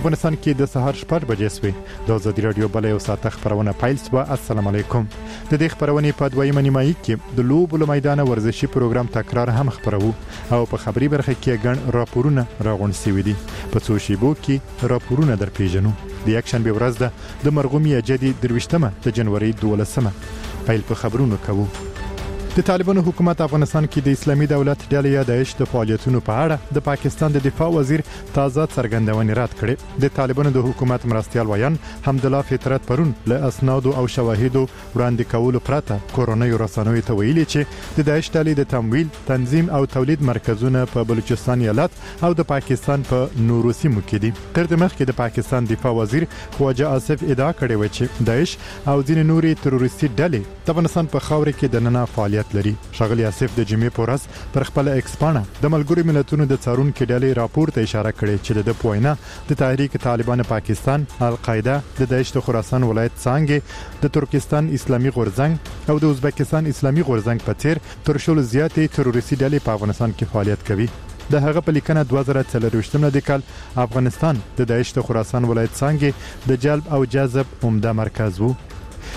افغانستان کې د سهار 8 بجې سوي د ازادي رادیو بل یو ساعت خبرونه پایل سو. السلام علیکم. د دې خبرونې په دویمه نیمایي کې د لوبو له میدان ورزشي پروګرام تکرار هم خبرو او په خبري برخه کې ګڼ راپورونه راغونډ شوي دي. په څو شیبو کې راپورونه در پیژنو. د اکشن به ورځ ده د مرغومي جدي درويشتمه د جنوري 12مه پایل په خبرونو کوو. د طالبانو حکومت افغانستان کې د اسلامي دولت ډلې یا داعش د فعالیتونو په اړه د پاکستان د دفاع وزیر تازه څرګندونې رد کړې. د طالبانو د حکومت مرستيال ویان حمدالله فطرت پرون له اسناد او شواهد وړاندې کولو پرته کورونیو رسنوي ته ویلي چې د داعش ډلې د تمویل، تنظیم او تولید مرکزونه په بلوچستان ایالت او د پاکستان په نورو سیمو کې دي. تر دې مخکې د پاکستان دفاع وزیر خواجه آصف ادعا کړې و چې داعش او ځینې نوري تروریستي ډلې د افغانستان په خاور کې د نننه فعالیت لري. شغلی آصف د جمعې پورس پر خپل ایکسپانه د ملګرو ملتونو د څارونکو ډلې راپور ته اشاره کړې چې د پوینه د تحریک طالبان پاکستان، القاعده، د داعش د خراسان ولایت څنګه، د ترکستان اسلامي غورځنګ او د ازبکستان اسلامي غورځنګ په څیر تر شلو زیاتې تروریستي ډلې په افغانستان کې فعالیت کوي. د هغه په لیکنه 2023 د کال افغانستان د داعش د خراسان ولایت څنګه د جلب او جذب عمده مرکز وو.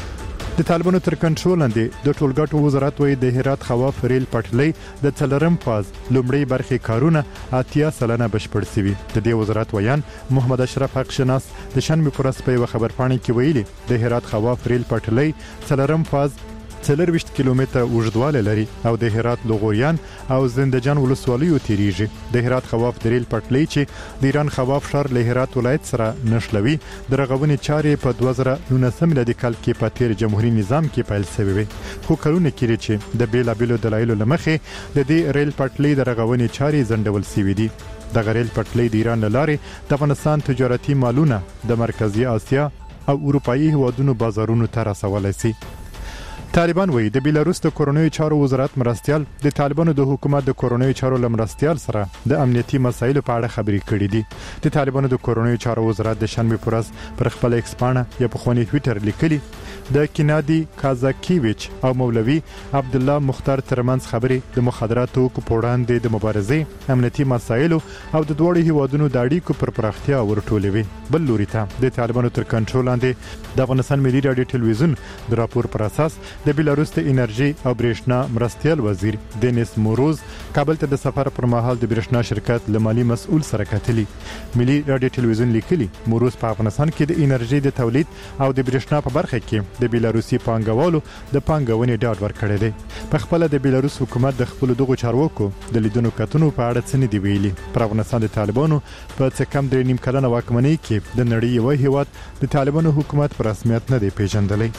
د طالبانو تر کنټرول لاندې د ټولګټو وزارت وایي د هرات خواف ریل پټلۍ د څلرم فاز لومړی برخې کارونه 80% بشپړ شوي. د دې وزارت ویان محمد اشرف حق شناس د شنبه پرس په خبرپاڼه کې ویلي د هرات خواف ریل پټلۍ څلرم فاز 40 کیلومتره اوږدوالی لري او د هرات لغوریان او زندجان ولسوالیو تیریږي. د هرات خواف د ریل پټلۍ چې د ایران خواف شهر له هرات ولایت سره نښلوي د رغونې چارې په 2019 میلادي کال کې په تیر جمهوریت نظام کې پیل شوې وي. خو کلونه کېږي چې د بیلابیلو دلایلو لمخې د دې ریل پټلۍ د رغونې چارې ځنډول شوې دي. د ریل پټلۍ د ایران لارې د افغانستان تجارتي مالونه د مرکزی اسیا او اروپאי هوادونو بازارونو ته رسولای شي. طالبان وایي د بیلاروس د کورونیو چارو وزارت مرستيال د طالبانو د حکومت د کورونیو چارو لمرستيال سره د امنیتي مسایلو په اړه خبرې کړې دي. د طالبانو د کورونیو چارو وزارت د شنبه پورس پر خپل ایکسپانه یا په خونی ټوئیټر لیکلي د کینادي کازاکیویچ او مولوی عبد الله مختار ترمنځ خبرې د مخدراتو کو پوړاندې د مبارزې امنیتي مسایلو او د دوړو هیوادونو د اړیکو پر پراختیا ورټولوي. بل لوري ته د طالبانو تر کنټرول لاندې د افغانستان ملي رادیو ټلویزیون د راپور پر اساس د بیلاروس د انرژي او برېښنا مرستيال وزیر دینیس موروز کابل ته د سفر پر مهال د برېښنا شرکت لمالي مسؤل سره کتلی. ملي رادیو ټلویزیون لیکلي موروز په افغانستان کې د انرژي د تولید او د برېښنا په برخه کې د بیلاروسي پانګوالو د پانګونې ډاډ ورکړی دی. په خپل د بیلاروس حکومت د خپل دغه چارواکو د لیدونو کتنو په اړه څه نه دی ویلي. پر افغانستان د طالبانو په څه کم 3.5 کلنه واکمنۍ کې د نړۍ یو هیواد د طالبانو حکومت پر رسمیت نه دی پیژندلی.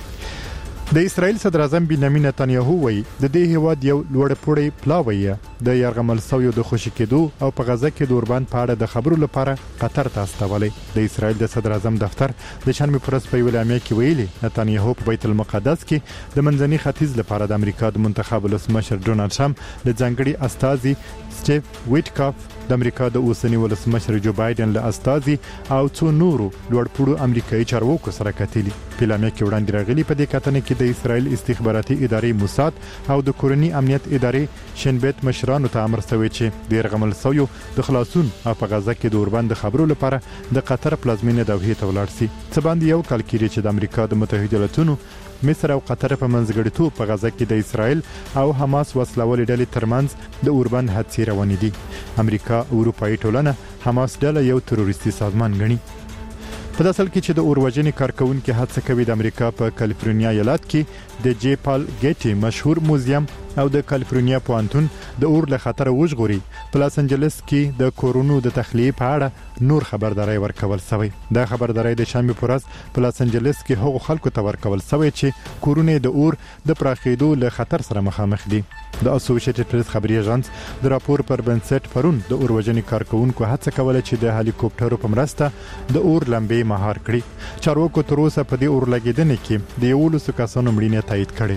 د اسرائیل صدر اعظم بنیامین نتنیاهو وایي د دې هیواد یو لوړپوړی پلاوی د یرغمل سویو د خوشی کېدو او په غزه کې د اوربان په اړه د خبرو لپاره قطر ته استولی. د اسرائیل د صدر اعظم دفتر د شنبه پورس په اعلامیه کې ویلي نتنیاهو په بیت المقدس کې د منځني ختیځ لپاره د امریکا د منتخب ولسمشر ډونالد ټرمپ له ځانګړي استازي سټیف ویټکاف، د امریکا د اوسنی ولسمشر جو بایدن له استازي او څو نورو لوړپوړو امریکایي چارواکو سره کتلي. په اعلامیه کې وړاندې راغلي په دې کتنه کې د اسرائیل استخباراتي ادارې موساد او د کورنی امنیت ادارې شنبت مشرانو ته امر شوی چې د یرغمل سویو د خلاصون او په غزه کې د اوربان د خبرو لپاره د قطر پلازمینه دوحې ته ولاړ شي. څه باندې یو کال کېږي چې د امریکا د متحده ایالاتونو، مصر او قطر په منځګړیتوب په غزه کې د اسرائیل او حماس وسلوالې ډلې ترمنځ د اوربند حادثې روانې دي. امریکا او اروپאי ټولنه حماس ډله یو تروریستي سازمان ګڼي. په داسل کې چې د اوروژنې کارکونکو هڅه کوي د امریکا په کالیفورنیا ایالت کې د جی پال ګیټي مشهور موزیم او د کالیفورنیا پوهنتون د اور له خطر وژغوري. په لاس انجلس کې د کورونو د تخلیه په اړه نور خبرداري ورکول شوی. دا خبرداري د شنبه پورس په لاس انجلس کې هغو خلکو ته ورکول شوی چې کورونه د اور د پراخېدو له خطر سره مخامخ دي. د اسوسییټډ پریس خبري اژانس د راپور پر بنسټ پرون د اوروژنې کارکونکو هڅه کوله چې د هلیکوپټرو په مرسته د اور لمبې مهار کړي. چارواکو تر اوسه په دې اور لګیدنې کې د 11 کسانو مړینه تایید کړې.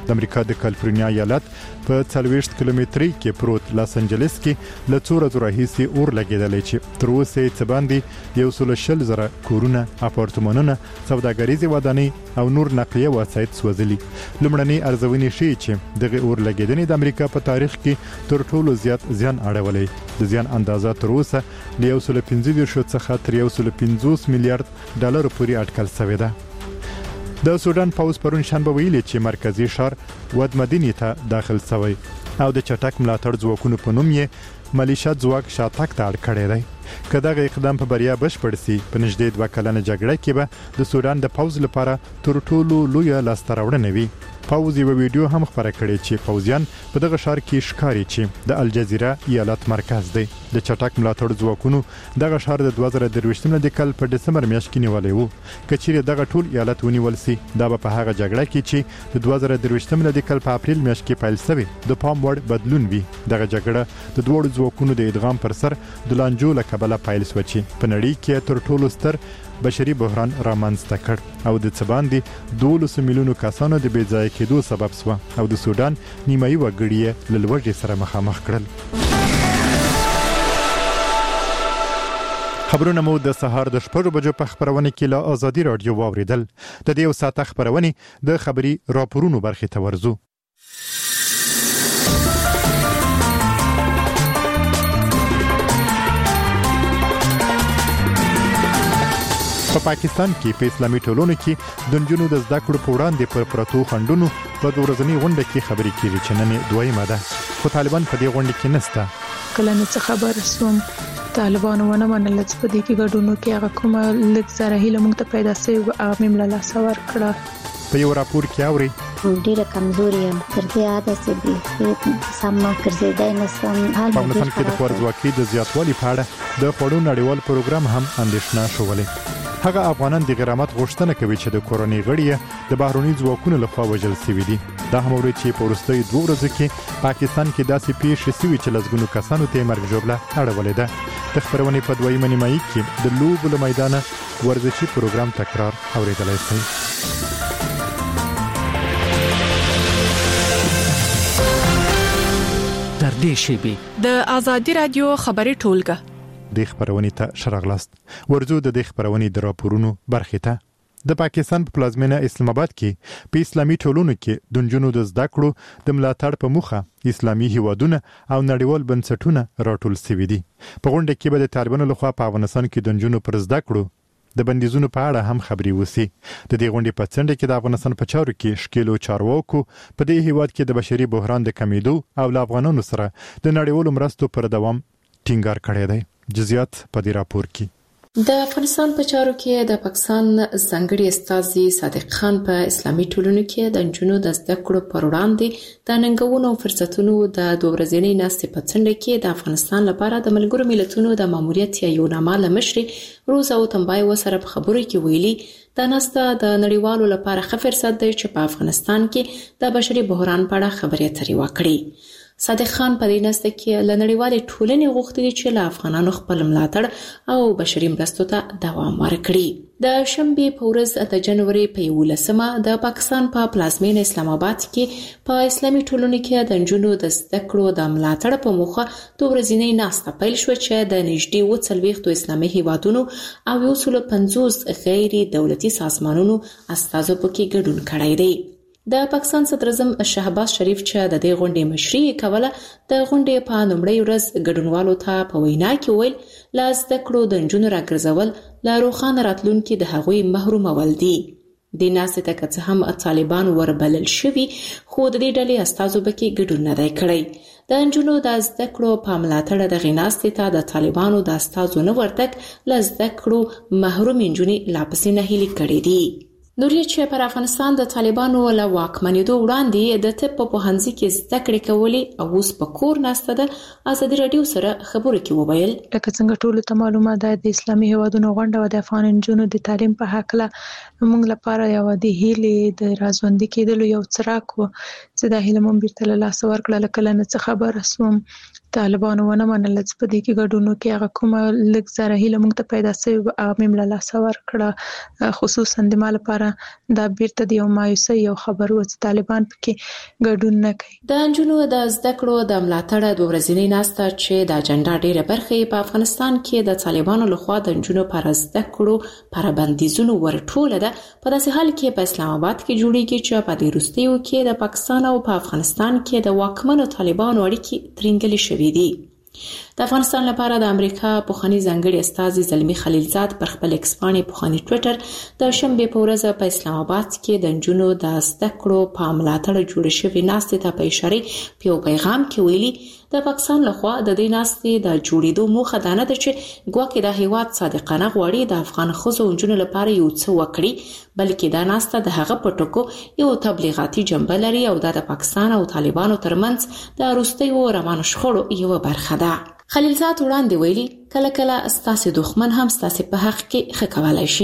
د امریکا د کالیفورنیا ایالت په 40 کیلومتري کې پروت لاس انجلس کې له 2 ورځې راهیسې اور لګیدلی چې تر اوسه یې څه باندې 140,000 کورونه، اپارتمانونه، سوداګریزې ودانۍ او نور نقلیه وسایط سوځلي. لومړنۍ ارزونې ښیي چې دغه اور لګیدنې د امریکا په تاریخ کې تر ټولو زیات زیان اړولی. د زیان اندازه تر اوسه له 115 څخه تر 150 میلیارډ ډالر پورې اټکل شوې ده. د سودان پوز پرون شنبه ویلي چې مرکزی ښار ودمدینې ته داخل شوی او د چټک ملاتړ ځواکونو په نوم یې ملیشیا ځواک شاتګ ته اړ کړی دی. که دغه اقدام په بریا بشپړ شي په نږدې 2 کلنه جګړه کې به د سودان د پوز لپاره تر ټولو لویه لاسته راوړنه وي. پوز یو ویډیو هم خپاره کړی چې پوزیان په دغه ښار کې ښکاري چې د الجزیره ایالت مرکز دی. د چټک ملاتړ ځواکونو دغه ښار د 2023 د کال په ډسمبر میاشت کې نیولې وو. کچېره دغه ټول ایالت ونیول سي دا په هغه جګړه کې چې د 2023 د کال په اپریل میاشت کې پیل شوی د پام وړ بدلون وی. دغه جګړه د دوه ځواکونو د ادغام پر سر د لانجو له کبله پیل شو چې په نړۍ کې تر ټولو ستر بشري بحران رامنځته کړ او د څباندې 12 میلیونو کسانو د بې ځای کېدو سبب شو او د سودان نیمایي وګړي له لوږې سره مخامخ کړل. خبرونه مو د سهار د 6 بجو په خبرونه کې له ازادي رادیو واوریدل. د دې یو ساعت خبرونه د خبري راپورونو برخه ته ورزو. په پاکستان کې په اسلامي ټولنو کې د نجونو د زده کړو په وړاندې پر پرتو خندونو په ورځنی غونډه کې خبرې کیږي چې نن دویمه ده. خو طالبان په دې غونډه کې نسته. کله چې خبر سوم طالبان ونه منل چې په دې کې ګډونو کې هغه کومه لږ زره هیله مونږ ته پیدا شوی او هغه مې لا سوار کړه. په یو راپور کې اوري ډیره کمزوري یم تر دې عادت دي سم ګرځیدای نشم. په افغانستان کې د خوارځواکۍ د زیاتوالي په اړه د خوړو نړیوال پروګرام هم اندېښنه شولې. هغه افغانان د غرامت غوښتنه کوي چې د کورونی غړي د بهرونی ځواکونو لخوا وژل شوی دي. دا هم ورته چې په ورستۍ 2 ورځې کې پاکستان کې داسې پیښې شوې چې لږګونو کسانو ته مرګ ژوبله اړولې ده. د خبرونې په دویمه نیمایي کې د لوبو له میدانه ورزشي پروګرام تکرار اوریدلای شي. در دې شیبي د ازادي رادیو خبري ټولګه د خبرونې ته شرغلاست. ورزو د خبرونې د راپورونو برخه ته د پاکستان په پلازمینه اسلام آباد کې په اسلامي ټولنو کې د نجونو د زده کړو د ملاتړ په موخه اسلامي هیوادونه او نړیوال بنسټونه راټول شوي دي. په غونډه کې به د طالبانو لخوا په افغانستان کې د نجونو پر زده کړو د بندیزونو په اړه هم خبري وسی. د دې غونډې په څنډه کې د افغانستان په چارو کې شکیلو چارواکو په دې هیواد کې د بشري بحران د کمیدو او له افغانانو سره د نړیوالو مرستو پر دوام ټینګار کړی دی. جزئیات په دې راپور کې. د افغانستان په چارو کې د پاکستان ځانګړي استازي صادق خان په اسلامي ټولنو کې د نجونو د زده کړو پر وړاندې د ننګونو او فرصتونو د 2 ورځې ناستې په څنډه کې د افغانستان لپاره د ملګرو ملتونو د ماموریت یو نامه لمشري روزا او تنبای وسره په خبرو کې ویلي دا ناسته د نړیوالو لپاره ښه فرصت دی چې په افغانستان کې د بشري بحران په اړه خبرې اترې وکړي. صادق خان په دې ناسته کې له نړیوالې ټولنې غوښتي چې له افغانانو خپل ملاتړ او بشري مرستو ته دوام ورکړي. د شنبې په ورځ د جنوري په 11مه د پاکستان په پلازمینه اسلام آباد کې په اسلامي ټولنو کې د نجونو د زده کړو د ملاتړ په موخه 2 ورځې ناسته پیل شو چې د نږدې 40 اسلامي هیوادونو او 150 غیر دولتي سازمانونو استازو پکې ګډون کړی دی. د پاکستان صدر اعظم شهباز شریف چې د دې غونډې مشري کوله د غونډې په لومړۍ ورځ ګډونوالو ته په وینا کې ویل لا زده کړو د نجونو راګرځول لا روښانه راتلونکي د هغوی محرومول دي. د ناسې ته که څه هم طالبان وربلل شوي خو د دې ډلې استازو پکې ګډون نه دی کړی. د نجونو د زده کړو په ملاتړ د غیناستې ته د طالبانو د استازو نه ورتګ له زده کړو محروم نجونې لا پسې نه هیلې کړې دي. نورې چې پر افغانستان د طالبانو له واکمنېدو وړاندې د طب په پوهنځي کې زده کړې کولې او اوس په کور ناسته ده ازادي رادیو سره خبرو کې وویل لکه څنګه ټولو ته معلومه ده د اسلامي هیوادونو غونډه او د افغان نجونو د تعلیم په حق له موږ لپاره یو د هیلې د رازوندي کېدلو یو څراغ و چې د هیله مون بیرته له لاسه ورکړه. لکه نه څه خبره سوم طالبانو ونه منل چې په دې کې ګډون وکړي. هغه کومه لږ زره هیله موږ ته پیدا شوې هغه مې له لاسه ورکړه. خصوصا د ما لپاره دا بیرته د یو مایوسۍ یو خبر و چې طالبان پکې ګډون نه کوي. د نجونو د زده کړو د ملاتړ د ورځنۍ ناسته چې د اجنډا ډیره برخه په افغانستان کې د طالبانو لخوا د نجونو پر زده کړو پر بندیزونو ورټوله ده، په داسې حال کې په اسلام آباد کې جوړیږي چې په دې وروستیو کې د پاکستان او په افغانستان کې د واکمنو طالبانو اړیکې ترنګلې شوې دي. د افغانستان لپاره د امریکا پوخنی ځانګړي استازي زلمی خلیلزاد پر خپل ایکس باندې پوخنی ټوئیټر د شنبه په ورځ په اسلام آباد کې د نجونو د زده کړو په ملاتړ جوړ شوی ناستې ته په اشاره په پیغام کې ویلي د پاکستان لخوا د دې ناستې د جوړېدو موخه دا نه ده چې ګواکې د هیواد صادقانه غواړي د افغان ښځو او نجونو لپاره یو څه وکړي، بلکې دا ناسته د هغه په ټکو یو تبلیغاتي جنبه لري او د پاکستان او طالبانو ترمنځ د وروستیو روانو شخړو یو برخه ده. خلیلزاد وړاندې ویلي کله کله ستاسو دښمن هم ستاسو په حق کې ښه کولای شي.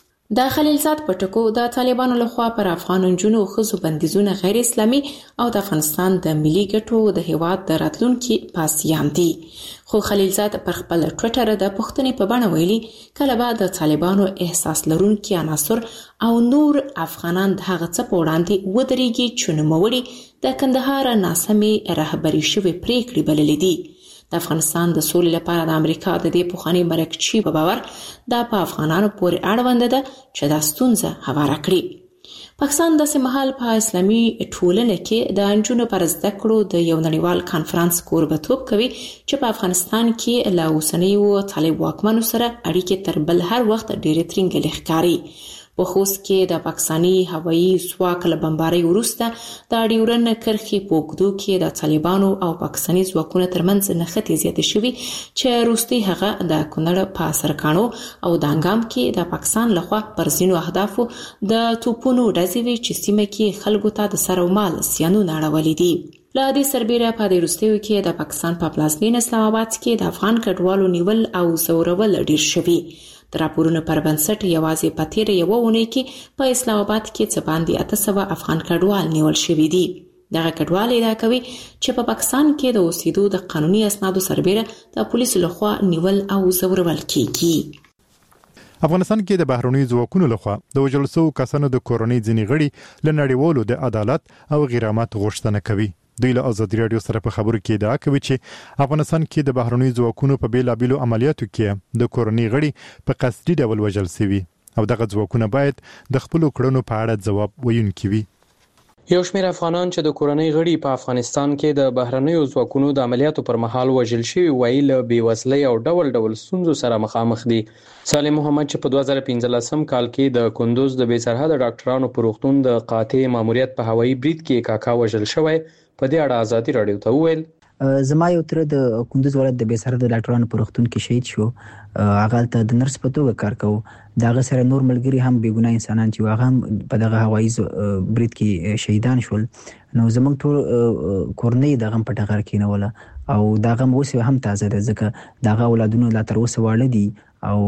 د خلیلزاد په ټکو د طالبانو لخوا پر افغان نجونو او ښځو بندیزونه غیر اسلامي او د افغانستان د ملي ګټو د هیواد د راتلونکي پاسیان دي. خو خلیلزاد پر خپل ټوئیټر د پښتنې په بڼه ویلي کله به د طالبانو احساس لرونکي عناصر او نور افغانان د هغه څه په وړاندې ودرېږي چې نوموړي د کندهار ناسمې رهبري شوې پریکړې بللې دي. د افغانستان د سولې لپاره د امریکا د دې پوخاني مرکچی په باور دا په افغانانو پورې اړوند ده چې دا ستونزه هواره کړي. پاکستان د سیمهال په اسلامي ټولنه کې د نجونو پر زده کړو د یو نړیوال کانفرنس کوربتوب کوي چې په افغانستان کې له اوسنیو طالب واکمنو سره اړیکې تر بل هر وخت ډېرې ترنګلې ښکاري. په خوست کې د پاکستاني هوایي ځواک له بمبارۍ وروسته د ډیورن کرښې په اوږدو کې د طالبانو او پاکستاني ځواکونو ترمنځ نښتې زیاتې شوې چې وروستي هغه د کونړ په سرکاڼو او دانګام کې د پاکستان لخوا پر ځینو اهدافو د توپونو ډزې وې چې سیمه کې خلکو ته د سر او مال زیانونه اړولي دي. له دې سربیره په دې وروستیو کې د پاکستان په پلازمینه اسلام آباد کې د افغان کډوالو نیول او زورول ډیر شوي. د راپورونو پر بنسټ یوازې په تیره یوه اونۍ کې په اسلام آباد کې څه باندې 800 افغان کډوال نیول شوي دي. دغه کډوال ادعا کوي چې په پاکستان کې د اوسېدو د قانوني اسنادو سربیره د پولیسو لخوا نیول او زورول کیږي. افغانستان کې د بهرنیو ځواکونو لخوا د وژل شوو کسانو د کورنۍ ځینې غړي له نړیوالو د عدالت او غرامت غوښتنه کوي. دوی له ازادي رادیو سره په خبرو کې ادعا کوي چې افغانستان کې د بهرنیو ځواکونو په بیلابیلو عملیاتو کې د کورنۍ غړي په قصدي ډول وژل شوي او دغه ځواکونه باید د خپل کړنو په اړه ځواب ویونکي وي. یو شمېر افغانان چې د کورنۍ غړي په افغانستان کې د بهرنیو ځواکونو د عملیاتو پر مهال وژل شوي وایي له بېوزلۍ او ډول ډول ستونزو سره مخامخ دي. سالم محمد چې په 2015 کال کې د کندوز د بې سرحده ډاکټرانو په روغتون د قاطع ماموریت په هوایي برید کې کاکا وژل شوی، په دې اړه ازادي رادیو ته وویل زما یو تر د کندوز ولایت د بې سرحده ډاکټرانو په روغتون کې شهید شو. هغه ته د نرس په توګه کار کوي. دغه سره نور ملګری هم بېګناه انسانان چې هغه هم په دغه هوایي برید کې شهیدان شول. نو زموږ ټول کورنۍ دغه په ټغر کې نه ولا او دغه اوس هم تازه ده ځکه دغه اولادونه لا تر اوسه واړه دي او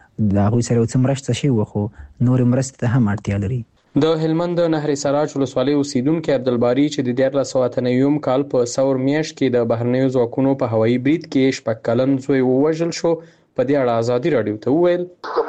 دغه سره څه مرسته شي وخو نور مرسته ته هم اړتیا لري. د هلمند نهر سراج ولسوالۍ اوسیدونکو عبدالباری چې د 1998 کال په سور میاشت کې د بهرنیو ځواکونو په هوایي برید کې شپږ کلن زوی ووژل شو، په دې اړه ازادي رادیو ته وویل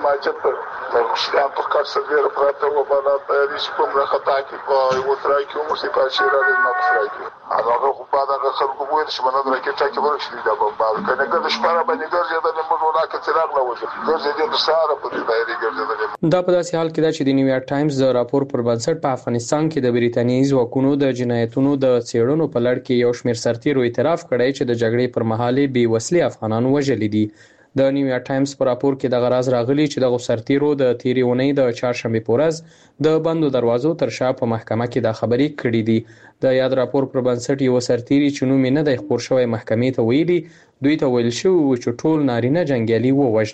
مشتیان په کار سره پراته و بالا پاریس کوم راخطا کې په وترای کې مو سي په شیرا د مخفرای کې هغه خو په دغه خلکو وایي چې باندې راکټه کې ورشي دا بمبار کنه که شپاره باندې ګرځي د موږ ولاکه څراغ لا وځي ګرځي د ساره په دې دایره ګرځي. دا په داسې حال کې ده چې د نیویارک ټایمز د راپور پر بنسټ په افغانستان کې د بریتانیایي ځواکونو د جنایتونو د څېړنو په لړ کې یو شمېر سرتیرو اعتراف کړی چې د جګړې پر مهال بې وسلې افغانان وژلي دي. د نیویارک ټایمز په راپور کې د غراز راغلي چې د سرتیرو د تیرې اونۍ د چهارشنبه په ورځ د بندو دروازو تر شا په محکمه کې د خبرې کړې دي. د یاد راپور پر بنسټ یو سرتیری چې نوم نه دی خپور شوی محکمې ته ویلي دوی ته ویل شو چې ټول نارینه جنگیالي ووژني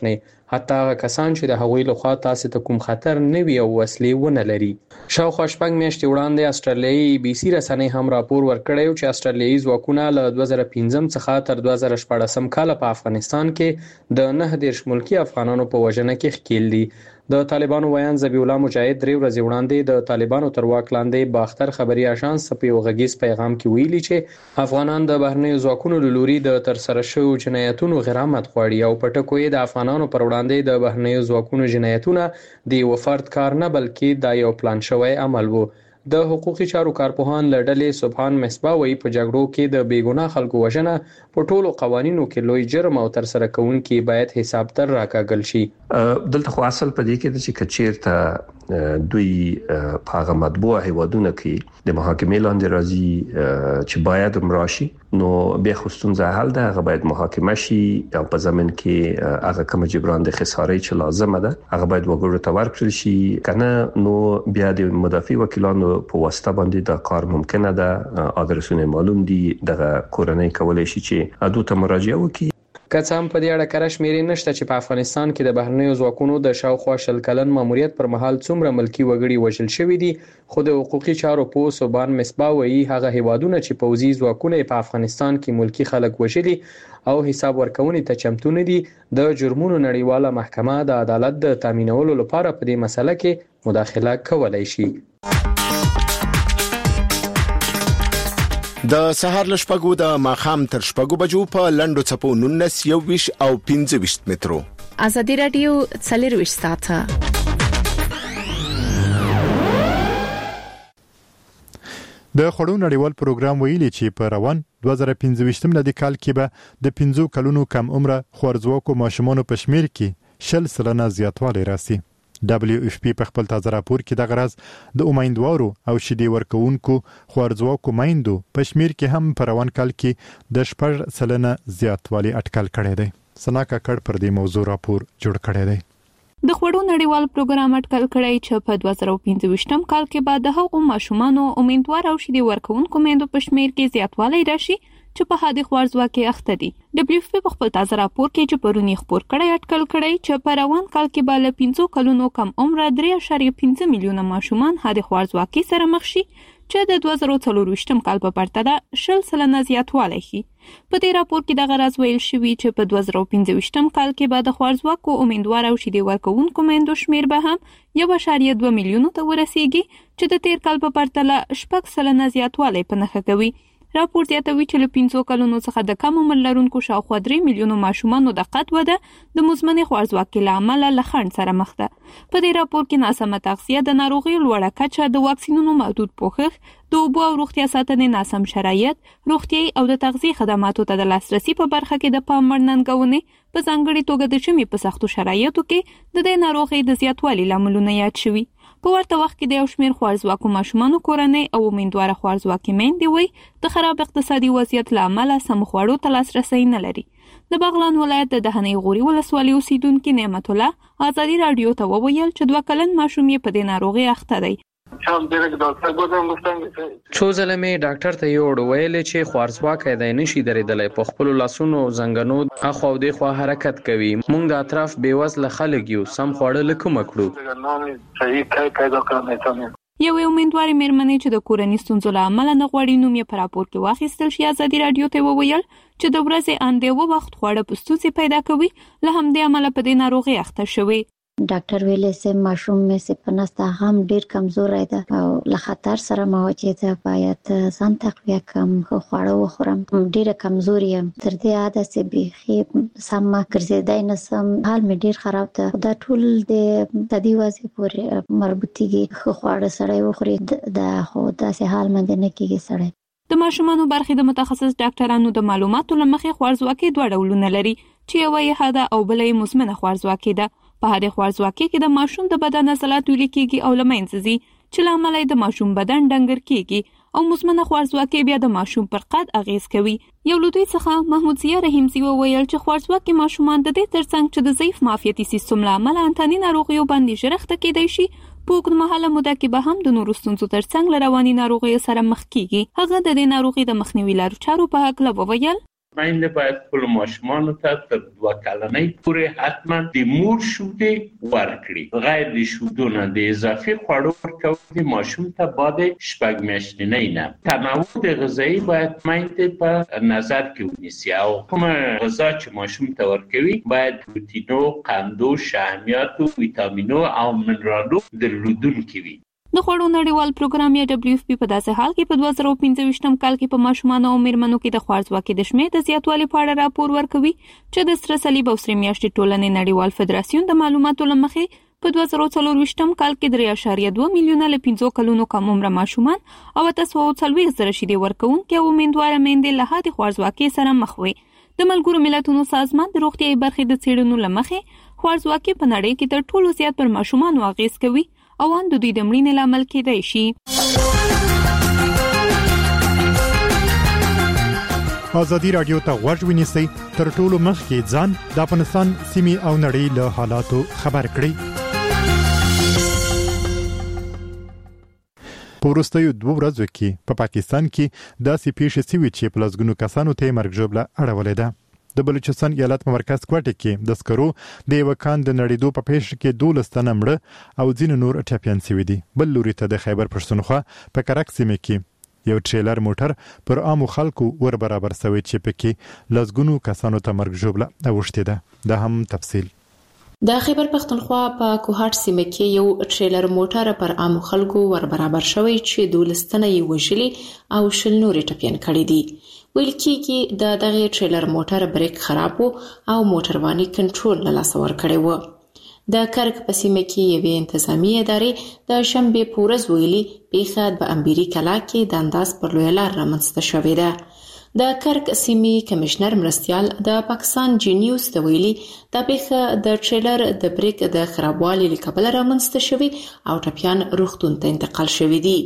حتی هغه کسان چې د هغوی لخوا تاسو ته کوم خطر نه وي او وسلې ونه لري. شاوخوا 6 میاشتې وړاندې استرالیایي BBC رسنۍ هم راپور ورکړی چې استرالیایي ځواکونه له 2015 څخه تر 2014 کال په افغانستان کې د 19 ملکی افغانانو په وژنه کې ښکیل دي. د طالبانو ویان ذبیح الله مجاهد 3 ورځې وړاندې د طالبانو تر واک لاندې باختر خبري اژانس په یو غږیز پیغام کې ویلي چې افغانان د بهرنیو ځواکونو له لوري د ترسره شویو جنایتونو غرامت غواړي او په ټکو یې د افغانانو پر وړاندې د بهرنیو ځواکونو جنایتونه د یو فرد کار نه بلکې د یو پلان شوی عمل وو. د حقوقي چارو کارپوهان له ډلې سبحان مصباح وایي په جګړو کې د بیګناه خلکو وژنه په ټولو قوانینو کې لوی جرم او ترسره کوونکي باید حساب تر راکاږل شي. دلته خو اصل په دې کې د چې کچیرته دوی په هغه مطبوع هیوادونو کې د محاکمې لاندې راځي چې باید مراشي نو به خصوصا حل ده هغه باید محاکمه شي او په ضمن کې هغه کوم جبران د خسارې چې لازمه ده هغه باید وګړو ته ورکړل شي کنه نو بیا د مدافع وکیلانو په واسطه باندې دا کار ممکنه ده. ادرسونه معلوم دي دغه کورنۍ کولای شي چې ادو ته مراجعه وکړي. که څه هم په دې اړه کره شمیرې نشته چې په افغانستان کې د بهرنیو ځواکونو د شاوخوا 20 کلن ماموریت پر مهال څومره ملکی وګړي وژل شوي دي، خو د حقوقي چارو پوه سبحان مصباح وایي هغه هیوادونه چې پوځي ځواکونه په افغانستان کې ملکی خلک وژلي او حساب ورکونې ته چمتو نه دي، د جرمونو نړیواله محکمه د عدالت د تامینولو لپاره په دې مسله کې مداخله کولای شي. د سهار لشپګو د ماخام تر شپګو بجو په لندو چپو 19 21 او 25 مترو. ازادي رادیو 24 ساعته. د خړو نړیوال پروګرام ویلي چې په روان 2015 ملي کال کې به د 15 کلونو کم عمره خوارځواکو ماشومانو په شمیر کې 10% زیاتوالی راسي. WFP په خپل تازه راپور کې د غرض د امیندوارو او شیدې ورکوونکو خوارځواکو میندو په شمیر کې هم په روان کال کې د 10% زیاتوالی اټکل کړی دی. سناکا کډ پر دې موضوع راپور جوړ کړی دی. د خړو نړیوال پروګرام اټکل کړی چې په 2015 کال کې بعد د هغو ماشومانو امیندوار او شیدې ورکوونکو میندو په شمیر کې زیاتوالی راشي چې په حادي خوارځواکۍ اخته دي. WFP په خپل تازه راپور کې چې پرونی خبر کړی اټکل کړی چې په روان کال کې به 15 کلونو کم عمره 3.5 میلیونه ماشومان حادي خوارځواکۍ سره مخ شي چې د 2024 کال په پرتله 10% زیاتوالی شي. په دې راپور کې د غرض ویل شوی چې په 2015 کال کې به د خوارځواکو امیندوار او شیدې ورکوونکو میندو شمیر به هم 1.2 میلیونو ته ورسیږي چې د تیر کال په پرتله 6% زیاتوالی په نښه کوي. راپور زیاتوي چې له 15 کلونو څخه د کم عمر لرونکو شاوخوا 3 میلیونو ماشومانو د قد وده د مزمنې خوارځواکۍ له امله له خنډ سره مخ ده. په دې راپور کې ناسمه تغذیه، د ناروغیو لوړه کچه، د واکسینونو محدود پوښښ، د اوبو او روغتیا ساتنې ناسم شرایط، روغتیايي او د تغذیې خدماتو ته د لاسرسي په برخه کې د پام وړ ننګونې، په ځانګړي توګه د ژمي په سختو شرایطو کې د دې ناروغۍ د زیاتوالي لاملونه یاد شوي. په ورته وخت کې د یو شمېر خوارځواکو ماشومانو کورنۍ او امیندواره خوارځواکې میندې وایي د خراب اقتصادي وضعیت له امله سمو خوړو ته لاسرسی نه لري. د بغلان ولایت د دهنۍ غوري ولسوالۍ اوسیدونکي نعمت الله ازادي رادیو ته وویل چې 2 کلن ماشوم یې په دې ناروغۍ اخته دی. څو ځله مې ډاکټر ته یوړ ویل چې خوارځواکی دی نشي درېدلی، په خپل لاسونو زنګنو اخوا او دېخوا حرکت کوي. موږ د اطراف بېوزله خلک یو، سم خواړه له کومه کړو؟ یو امیندوارې مېرمنې چې د کورنۍ ستونزو له امله نه غواړي نوم یې په راپور کې واخیستل شي ازادي رادیو ته وویل چې د ورځې اندېوه وخت خواړه په ستونزې پیدا کوي، له همدې امله په دې ناروغۍ اخته شوې. ډاکټر ویلې چې ماشوم مې سپنسته هم ډیر کمزورې ده او له خطر سره مواجه ده، باید ځان تقویه کړم، خواړه وخورم، ډیره کمزورې یم، تر دې عادت چې بیخي سم ګرځېدای نشم، حال مې ډیر خراب ده. دا ټول د طبي وضع پورې مربوطېږي، خواړه سړی وخوري دا خو داسې حال باندې نه کېږي سړی. د ماشومانو برخې د متخصص ډاکټرانو د معلوماتو له مخې خوارځواکۍ 2 ډولونه لري چې یوه یې حاده او بله یې مزمنه خوارځواکۍ ده. په حاده خوارځواکۍ کې د ماشوم د بدن عضلات ویلې کېږي او له منځه ځي چې له امله د ماشوم بدن ډنګر کېږي، او مزمنه خوارځواکۍ بیا د ماشوم پر قد اغیز کوي. یو له دوی څخه محمود ضیا رحیمزي وویل چې خوارځواکي ماشومان د دې ترڅنګ چې د ضعیف معافیتي سیستم له امله انتاني ناروغیو باندې ژر اخته کېدای شي، په اوږدمهاله موده کې به هم د نورو ستونزو ترڅنګ له رواني ناروغیو سره مخ کېږي. هغه د دې ناروغۍ د مخنیوي لارو چارو په هکله وویل. میندې باید خپل ماشومانو ته تر 2 کلنۍ پورې حتما د مور شیدې ورکړي. غیر د شیدو نه د اضافي خوړو ورکول د ماشوم ته بعد 6 میاشتنۍ نه. تنوع د غذایی باید میندې په نظر کې ونیسي او کومه غذا چې ماشوم ته ورکوي باید پروتینو، قندو، شحمیات، ویټامینو او منرالو درلودونکي وي. د خوړو نړیوال پروګرام یا WFP په داسې حال کې په 2015م کال کې په ماشومانو او میرمنو کې د خوارځواکۍ د شمېر د زیاتوالي په اړه راپور ورکوي چې د سره صلیب او سرې میاشتې ټولنې نړیوال فدراسیون د معلوماتو له مخې په 2024م کال کې 3.2 میلیونه له 15 کلونو کم عمره ماشومان او 840 زره شیدې ورکوونکي او امیندواره میندې له حد خوارځواکۍ سره مخ وي. د ملګرو ملتونو سازمان د روغتیايي برخې د څېړنو له مخې خوارځواکۍ په نړۍ کې تر ټولو زیات پر ماشومانو اغیز کوي او ان د دوی د مړینې لامل کېدای شي. ازادي رادیو ته غوږ ونیسئ تر ټولو مخکې ځان د افغانستان سیمې او نړۍ له حالاتو خبر کړئ. په وروستیو 2 ورځو کې په پاکستان کې داسې پیښې شوې چې په لسګونو کسانو ته مرګ ژوبله اړولې ده. د بلوچستان ایالت په مرکز کوټه کې د سکرو د یو کان د نړیدو په پیښه کې 12 تنه مړه او ځینې نور ټپيان شوي دي. بل لوري ته د خیبر پښتونخوا په کرک سیمه کې یو ټریلر موټر پر عامو خلکو ور برابر شوی چې پکې لسګونو کسانو ته مرګ ژوبله اوښتې ده. دا هم تفصیل. د خیبر پښتونخوا په کوهاټ سیمه کې یو ټریلر موټر پر عامو خلکو ور برابر شوی چې 12 تنه یې وژلي او 10 نور ټپيان کړي دي. ویل کېږي د دغه ټریلر موټر بریک خراب وو او موټرواني کنټرول له لاسه ورکړی و. د کرک په سیمه کې یوې انتظامی ادارې د شنبې په ورځ ویلي پیښه په امبيري کلا کې د انداز پر لوی لار رامنځته شوې ده. د کرک سیمې کمشنر مرستيال د پاکستان جی نیوز ته ویلي دا پیښه د ټریلر د بریک د خرابوالي لکبل رامنځته شوې او ټپيان روغتون ته انتقال شوې دي.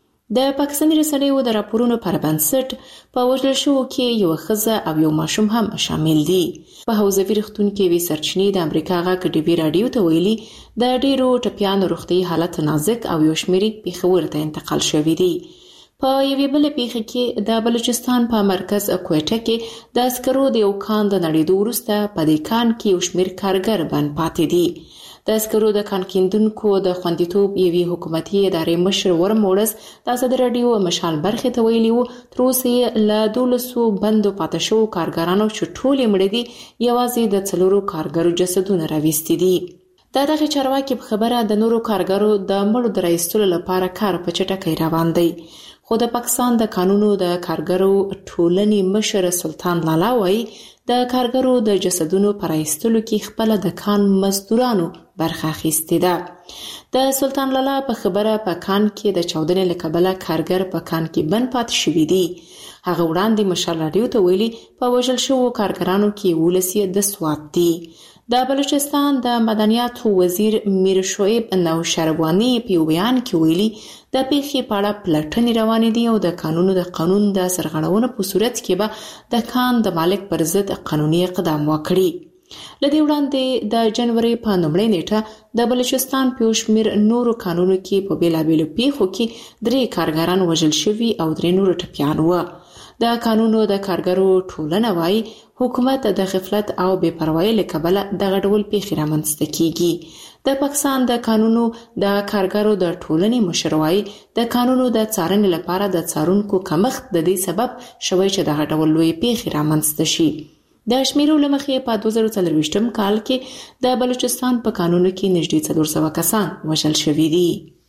د پاکستاني رسنیو د راپورونو پر بنسټ په وژل شوو کې یو ښځه او یو ماشوم هم شامل دي. په حوزوي روغتون کې وی سرچینې د امریکا غږ ډي وی رادیو ته ویلي د ډیرو ټپيانو روغتي حالت نازک او یو شمېر پیښور ته انتقال شوی دي. په یوې بل پیښه کې د بلوچستان په مرکز کوټه کې د عسکرو د یو کان د نړیدو وروسته په دې کان کې یو شمېر کارګر بند پاتې دي. د عسکرو د کان کیندونکو د خوندیتوب یوې حکومتي ادارې مشر ورموړس د ازادي رادیو مشال برخه ته ویلي وو تر اوسه له 1200 بندو پاتې شو کارګرانو چې ټول مړه دي یوازې د 4 کارګرو جسدونه راوستي دي. دغه چارواکي په خبره د نورو کارګرو د مړو د راایستلو لپاره کار په چټکۍ روان دی. خو د پاکستان د قانونو د کارګرو ټولنې مشر سلطان لالا وایي د کارګرو د جسدونو پر ایستلو کې خپل د کان مزدورانو برخه اخیستې ده. د سلطان لالا په خبره په کان کې د چاودنې لکبله کارګر په کان کې بند پاتې شوي دي. هغه وړاندې مشال رادیو ته ویلي په وژل شوو کارګرانو کې 12 د سوات دي. د بلوچستان د مدنیاتو وزیر میر شعیب نوشروانی په بیان کې ویلي د پیښې په اړه پلټنې روانې دي او د قانون د سرغړونو په صورت کې به د کان د مالک پر ضد قانوني اقدام وکړي. لدې وړاندې د جنوري په 9 نیټه د بلوچستان په شمیر نورو قانونو کې په بیلابیلو پیښو کې 3 کارګران وژل شوي او 3 نور ټپيان وو. د قانونو د کارګرو ټولنه وايي حکومت د غفلت او بے پروايي لکبله د غډول پیښې رامنځته کیږي. د پاکستان د قانونو د کارګرو د ټولنې مشروعي د قانونو د څارنې لپاره د څارونکو کمښت د دې سبب شوی چې د غډول لوی پیښې رامنځته شي. د شمیرو لمخې په 2024م کال کې د بلوچستان په قانونو کې نږدې 400 کسان وژل شوي دي.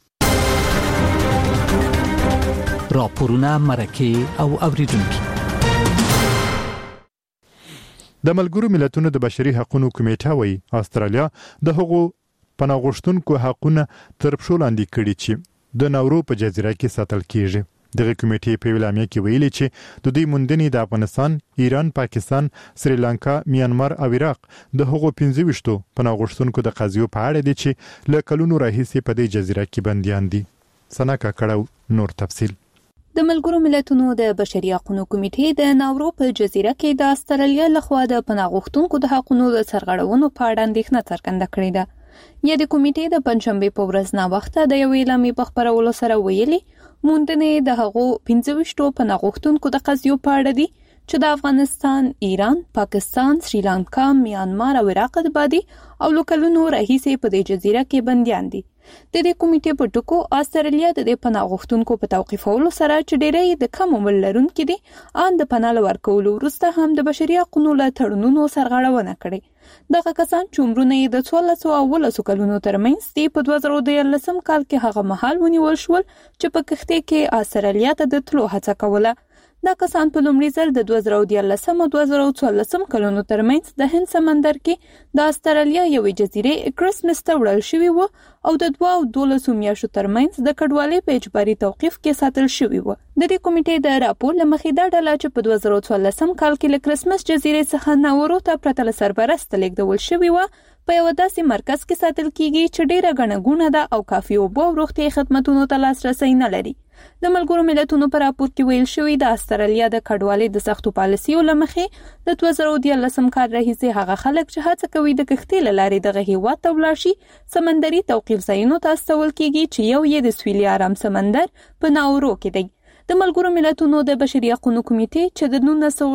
راپورونه مرکه او اوریدونکو. د ملګرو ملتونو د بشري حقوقو کمیټه وايي استرالیا د هغو پناه غوښتونکو حقونه تر پښو لاندې کړي چې د ناورو په جزیره کې ساتل کیږي. دغه کمیټې په اعلامیه کې ویلي چې د دوی موندنې د افغانستان، ایران، پاکستان، سریلانکا، میانمار او عراق د هغو 25 پناه غوښتونکو د قضیو په اړه دي چې له کلونو راهیسې په دې جزیره کې بنديان دي. سناکا کړو نور تفصیل. د ملګرو ملتونو د بشري حقوقو کمیټې د ناورو په جزیره کې د استرالیا لخوا د پناه غوښتونکو د حقوقو د سرغړونو په اړه اندېښنه څرګنده کړې ده. یا د کمیټې د پنځشنبه په ورځ نا وخته د یو اعلامیې په خبرولو سره ویلي موندنې د هغو 25 پناه غوښتونکو د قضیو په اړه دي چې د افغانستان، ایران، پاکستان، سریلانکا، میانمار او عراق د بادي او لوکلونو رئیسې په دې جزیره کې بنديان دي. د دې کمیټې په ټکو استرالیا د پناه غوښتونکو په توقیفولو سره چې ډېری د کم عمر لرونکي دي ان د پناه ورکولو وروسته هم د بشري حقوقو له تړونونو سرغړونه کړې. دغه کسان چې عمرونه یې د 1400 کلونو ترمنځ دي په 2013 کال کې هغه مهال ونیول شول چې په کښتۍ کې استرالیا ته د تلو هڅه کوله. دا کسان په لومړي ځل د 2013 او 2014 کلونو ترمنځ د هند سمندر کې د استرالیا یوې جزیرې کرسمس ته وړل شوي وو او د 2 او 12 میاشتو ترمنځ د کډوالۍ په اجباري توقیف کې ساتل شوي وو. د دې کمیټې د راپور له مخې دا ډله چې په 2014 کال کې له کرسمس جزیرې څخه ناورو ته پرته سرپرست لیږدول شوي وو په یو داسې مرکز کې ساتل کیږي چې ډیره غنغونه ده او کافي اوبه او روغتیايي خدماتو ته لاسرسي نه لري. د ملګرو ملتونو په راپور کې ویل شوی د استرالیا د کډوالۍ د سختو پالیسیو لمخې د 2013 کال راهیسې هغه خلک چې هڅه کوي د کښتۍ له لارې دغه هیواد ته ولاړ شي سمندري توقیف ځایونو ته استول کیږي چې یو یې د سویلي آرام سمندر په ناورو کې دی. د ملګرو ملتونو د بشري حقوقو کمیټې چې د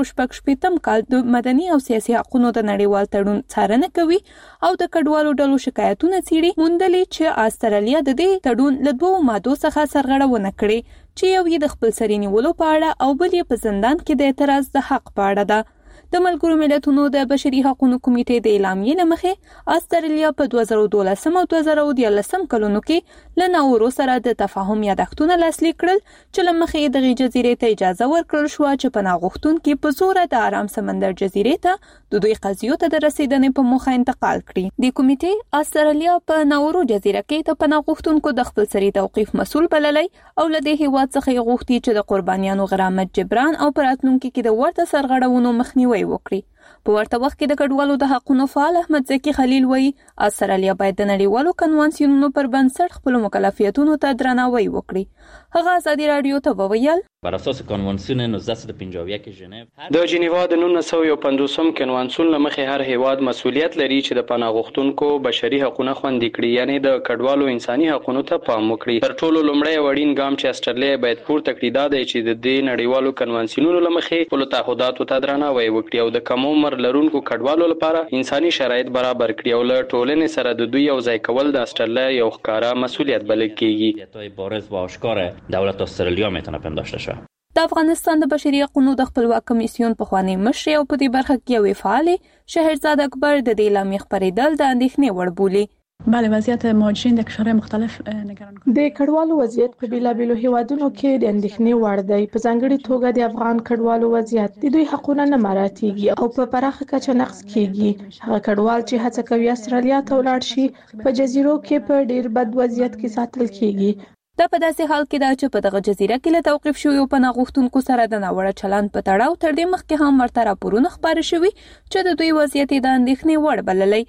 1948 کال د مدني او سیاسي حقوقو د نړیوال تړون څارنه کوي او د کډوالو ډلو شکایتونه څېړي، موندلې چې استرالیا د دې تړون له 2 مادو څخه سرغړونه کړې چې یو یې د خپل سري نیولو په اړه او بل یې په زندان کې د اعتراض د حق په اړه ده. د ملګرو ملتونو د بشري حقوقو کمیټې د اعلامیې له مخې استرالیا په 2012 او 2013 کلونو کې له ناورو سره د تفاهم یادښتونه لاسلیک کړل چې له مخې دغه جزیرې ته اجازه ورکړل شو چې پناه غوښتونکي په زور د آرام سمندر جزیرې ته د دوی قضیو ته د رسیدنې په موخه انتقال کړي. د کمیټې استرالیا په ناورو جزیره کې د پناه غوښتونکو د خپل سري توقیف مسؤل بللی او له دې هیواد څخه غوښتي چې د قربانیانو غرامت جبران او پراتلونکو کې د ورته سرغړونو مخنیوي وکړي. په ورته وخت کې د کډوالو د حقوقو فعال احمد زکی خلیل وایي استرالیا باید د نړیوالو کنوانسیونونو پر بنسټ خپل مکلفیتونو ته درناوی وکړي. هغه ازادي رادیو ته وویل بر اساس کنوانسیون 1951 ژنیو د جنیوا د 1950 کنوانسیون له مخې هر هیواد مسؤلیت لري چې د پناه غوښتونکو بشري حقوقونه خوندي کړي، یعنی د کډوالو انساني حقوقو ته پام وکړي. تر ټولو لومړی وړین ګام چې استرالیا باید پورته کړي دا دی چې د دې نړیوالو کنوانسیونونو له مخې خپل تعهداتو ته درناوی وکړي او د کم عمر لرونکو کډوالو لپاره انساني شرایط برابر کړي او له ټولنې سره د دوی یو ځای کول د استرالیا یو ښکاره مسؤلیت بلل کیږي. بارز و آشکار دولت استرالیا میتونه پنداشته شود. د افغانستان د بشري حقوقو د خپلواک کمیسیون په خوانی مشر او په دې برخه کې یو فعال شهرزاد اکبر د دې اعلامیې خبرېدل د اندېښنې وړ بولي. بله، وضعیت مهاجرین در کشورهای مختلف نگران کننده. د کډوالو وضعیت په بیلابیلو هیوادونو کې د اندېښنې وړ دی. په ځانګړي توګه د افغان کډوالو وضعیت د دوی حقوقونه نه مراعاتېږي او په پراخه کچه نقض کیږي. هغه کډوال چې هڅه کوي استرالیا ته ولاړ شي په جزیرو کې په ډیر بد وضعیت کې ساتل کیږي. دا په داسې حال کې دا چې په دغه جزیره کې له توقیف شویو پناه غوښتونکو سره د ناوړه چلند په تړاو تر دې مخکې هم ورته راپورونه خپاره شوي چې د دوی وضعیت د اندېښنې وړ بللی.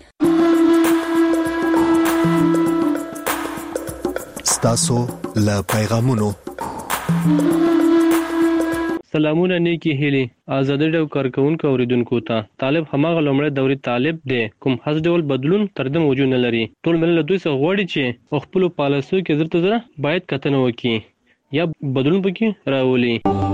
ستاسو له پیغامونو سلامونه نیکی هیلی ازادي راډیو کارکونکو اوریدونکو ته طالب هماغه لومړی دوري طالب دی کوم هڅ ډول بدلون تر دې موجود نه لري. ټول ملت دوی څخه غواړي چې خپل پالیسیو کې زړه زړه باید کتنه وکړي یا بدلون پکې راولي.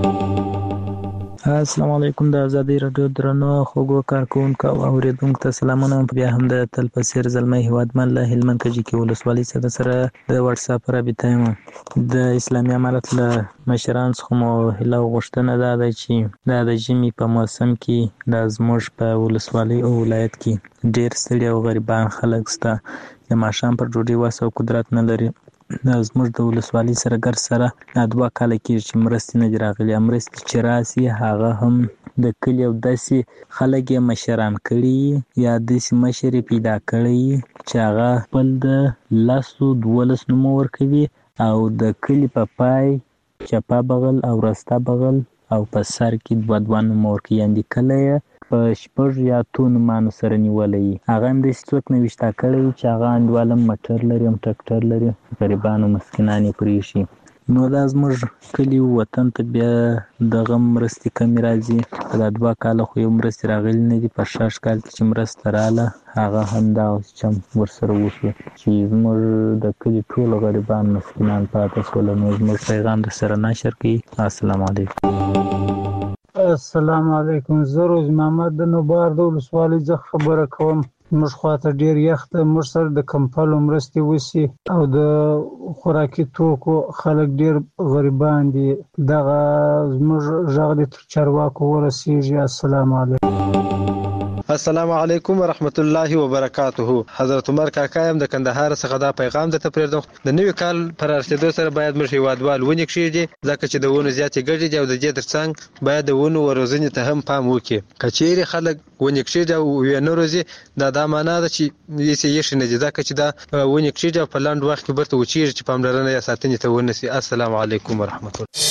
السلام علیکم د ازادي رادیو درنو خوګو کارکونکو او اوریدونکو ته سلامونه. بیا هم د تل پسیر زلمی هیوادمن له هلمند کجې کې ولسوالۍ سره د واتس اپ رابطه یم. د اسلامي امارت له مشران څخه مو هیله غوښتنه ده چې دا د ژمي په موسم کې د زموږ په ولسوالۍ او ولایت کې ډیر ستړي او غریبان خلک شته د ماښام پر ډوډۍ وس او قدرت نه لري. زموږ د ولسوالۍ سره ګر سره 2 کاله کېږي چې مرستې نه دي راغلي. مرستې چې راسي هغه هم د کلي او داسې خلک یې مشران کړي یا داسې مشر یې پیدا کړی چې هغه خپل د 10-12 نومه ورکوي او د کلي په پای چپه بغل او راسته بغل او په سر کې 2 نومه ورکوي. یعنې کله یې په 6 یا 2 نومانو سره نیولی. هغه هم داسې څوک نه ویشته کړی چې هغه انډوال هم موټر لري هم ټرکټر لري، غریبان او مسکینان یې پرېښي. نو دا زموږ کلي وطن ته بیا دغه مرستې کمې راځي. په دا 2 کاله خو یو مرستې راغلي نه دي. په 6 کال کې چې مرسته راله هغه هم دغسې چم ورسره وشو چې زموږ د کلي ټول غریبان مسکینان پاتې شول. نو زموږ پیغام در سره نشر کوي. السلام علیکم. السلام علیکم. زه روز محمد د نوبار د ولسوالۍ څخه خبره کوم. موږ خواته ډیر یخ ده، موږ سره د کمپلو مرستې وسی او د خوراکي توکو خلک ډیر غریبان دي. دغه زموږ غږ د چارواکو ورسیږي. السلام علیکم. السلام علیکم ورحمت الله وبرکاته. حضرت عمر کاکا يم د کندهار څخه دا پیغام د تپریدم. د نوې کال پر رسیدو سره باید موږ هیوادوال ونی کړي ځکه چې د ونو زیاتې ګډې دي او د دې ترڅنګ باید د ونو وروزنې ته هم پام وکړي. کچېری خلک ونی کړي او وینو روزي دا معنا ده چې یې شي نه دي ځکه چې دا ونی کړي په لاند وخت کې برته وچیږي چې پاملرنه یې ساتنې ته ونسي. السلام علیکم ورحمت الله.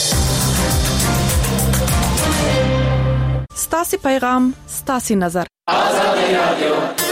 ستاسو پیغام ستاسو نظر. آزاد رادیو